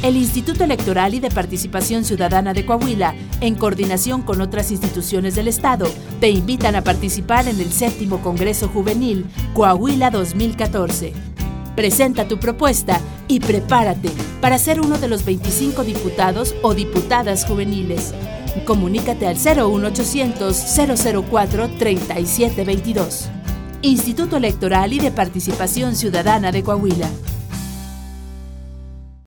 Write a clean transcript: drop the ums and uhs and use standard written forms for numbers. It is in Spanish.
El Instituto Electoral y de Participación Ciudadana de Coahuila, en coordinación con otras instituciones del Estado, te invitan a participar en el 7º Congreso Juvenil Coahuila 2014. Presenta tu propuesta y prepárate para ser uno de los 25 diputados o diputadas juveniles. Comunícate al 01800-004-3722. Instituto Electoral y de Participación Ciudadana de Coahuila.